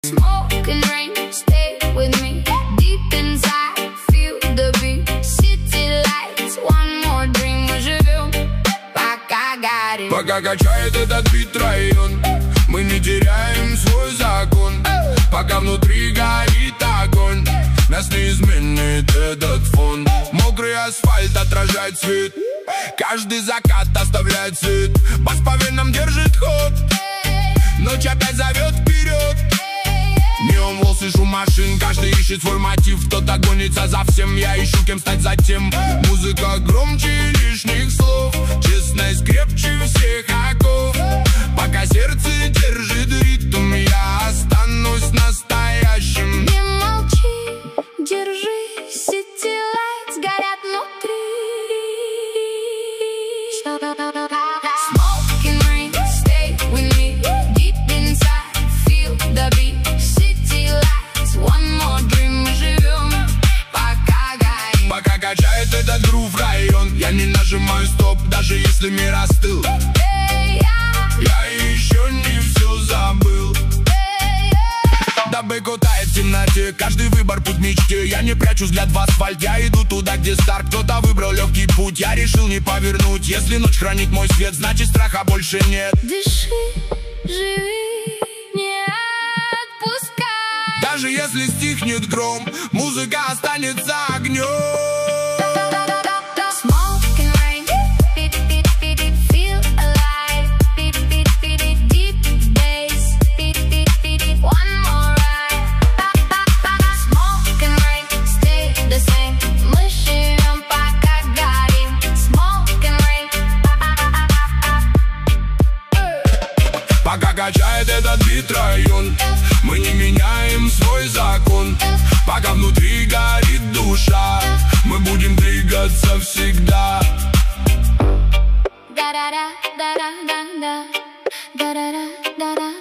Smoke and rain, stay with me. Deep inside, feel the beat. City lights, one more dream. Мы живем, пока горим. Пока качает этот бит район, мы не теряем свой закон. Пока внутри горит огонь, нас не изменит этот фон. Мокрый асфальт отражает свет, каждый закат оставляет след. Бас по венам держит ход, ночь опять зовет вперед. Неон волос и шум машин, каждый ищет свой мотив. Кто-то гонится за всем, я ищу кем стать затем. Музыка громче лишних слов, честность крепче всех оков. Пока сердце держит ритм, я останусь настоящим. Не молчи, держись, city lights горят внутри. Smoke and rain, stay with me. Deep inside, feel the beat. City lights, one more dream. Мы живем, пока горим. Пока качает этот грув район, я не нажимаю стоп, даже если мир остыл. Я еще не все забыл. Дабы кутает в темноте, каждый выбор путь мечте. Я не прячу взгляд в асфальт, я иду туда, где старт. Кто-то выбрал легкий путь, я решил не повернуть. Если ночь хранит мой свет, значит страха больше нет. Дыши, живи, не отпускай. Даже если стихнет гром, музыка останется огнем. Smoke and rain, feel alive. Deep bass, one more ride. Smoke and rain, stay the same. Мы живем, пока горим. Smoke and rain. Пока качает этот бит район, мы не меняем свой закон. Пока внутри горит душа, мы будем двигаться всегда. Да-да-да, да-да-да-да, да-да-да, да-да.